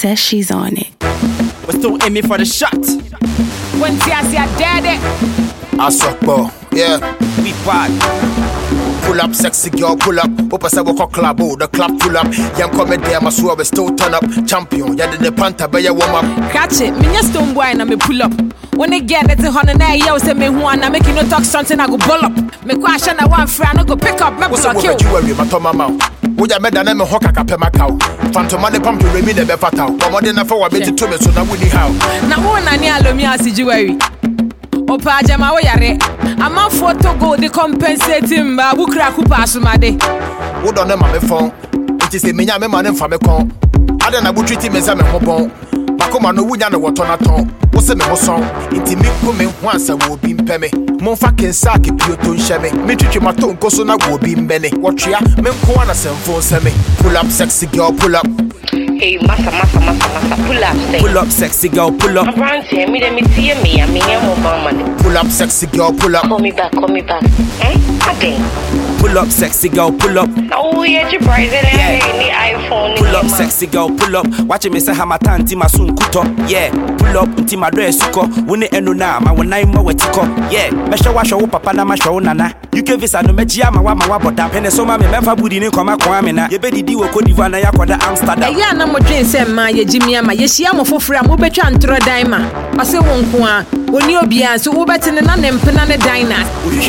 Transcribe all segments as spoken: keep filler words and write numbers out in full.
Says she's on it. We're still aiming for the shot. When Tiasi are dead, I suck, bro. Yeah. We bad. Pull up, sexy girl, pull up. Opa say walk a club, oh, the club full up. Young comedy, I'm a swear we still turn up. Champion, yeah, the panta, be a warm up. Catch it, me just stone boy and I me pull up. When they get it, honey, now you say me who and I make you no talk something, I go ball up. Me question I want friend, I go pick up, me go kill. What's up with you, my Tom mama? Would I made a name of Hoka Capemacao? Phantom money pump to remain a befatao. But more than a four, I made it to me, so now we need how. Now, one and ya lo me as jewelry. Opa jama we yare. I'm a photo go the compensating ba wukra ku pass my day. What on them my phone? It is a me man and for me con. I don't know what treat him as I'm a hobon. Bakoma no wunya no what on a ton. What's a me song? It me come once I will be peme. Mon fucking sack if you don't share me. Me treat my tongue cause I will be many. Watch ya, men corner some phone send me. Pull up, sexy girl, pull up. Hey, massa, massa, massa, massa, pull up, say. Pull up, sexy girl, pull up. Around here, me, let me see me, I'm here, mobile money. Pull up, sexy girl, pull up. Call me back, call me back. Eh? Again. Pull up, sexy girl, pull up. Oh, yeah, you price it, yeah. The iPhone. Pull up, sexy girl, pull up. Watch me say, Hamata, and Tima soon kuto. Yeah. Pull up, Tima dress, suko. Win it, and no, my one nine more wetiko. Yeah. Mesha washa, papa, na masho, nana. You can visit no mejia, my wama, wabota. Penesoma, me, memfa, budi, ne, koma, kwamina. Ye bedi di wo kodivana, ya kwada Amsterdam. Yeah, no more drinks, and my Jimmy, and my Yeshia, for free, I'm over Chantro Daima. I say, one kwa. When you be so over to the non penana diner.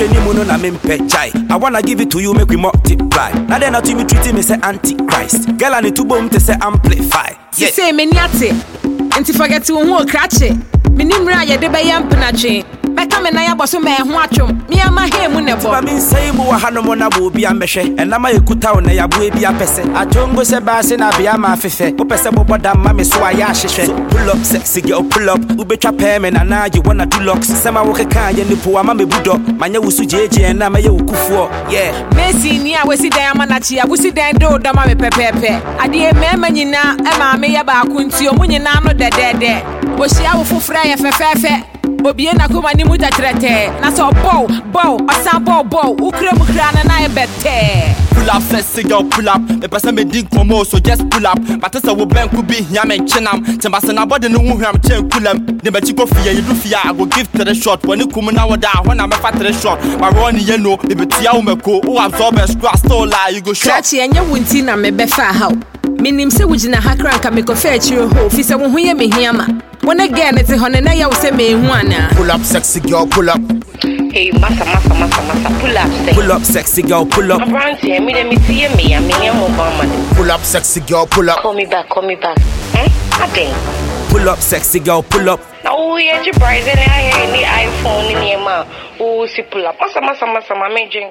I wanna give it to you, make we multiply. Now then, not to me treating me say antichrist. Girl, I need to boom to say amplify. You say meniate, and to forget to who catch it. Minimra, ya de bayam penache. Become an ayaboso man, watch him. Me and my hair, whenever I mean, say, Mohanamona will be a measure, and I'm a kuta on a yabu be a pesse. I don't go say bass and I be a mafife. Opesabo, but mammy, so I ash. Pull up, sexy girl, pull up. Ubetra payment, and now you wanna do locks. Some I walk a car and the poor mammy budo. Manya will suji and I'm a kufu. Yeah, Messi, near we see Diamanachi, I will see Dan do Dama Pepe. I dear Mamma, Emma, may about Kunti, or Munina, not dead there. Was she our full fry fefe? Obiena kuma ni muta trete. Na so bow, bow, asan bow, bow. Ukre mukra na na ebete. Pull up, sexy girl, pull up. Me person me dig promo, so just pull up. But as a woman could be here, me chinam. Tembasa body no who am chen kulam. The bachiko fear, you do fear. I go give to the shot. When you come now down, when I'm a fat to the shot. My Ronnie yellow, the betia umeko, who absorb a scratch, so lie, you go shot. Chachi and your wintina me befa how. Minim se wujina hakran ka me ko fetch you ho. Fi se wo hu ye me hiama. When again it's a honey, now you say me one. Pull up, sexy girl, pull up. Hey, massa, massa, massa, massa, pull up, say. Pull up, sexy girl, pull up. Around here, me, let me see me, I'm here, mobile money. Pull up, sexy girl, pull up. Call me back, call me back. Eh? Again. Pull up, sexy girl, pull up. Oh, yeah, you price it, I hear the iPhone in your mouth. Oh, see, pull up. Massa, massa, massa, my major.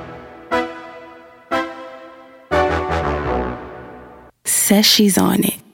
Says she's on it.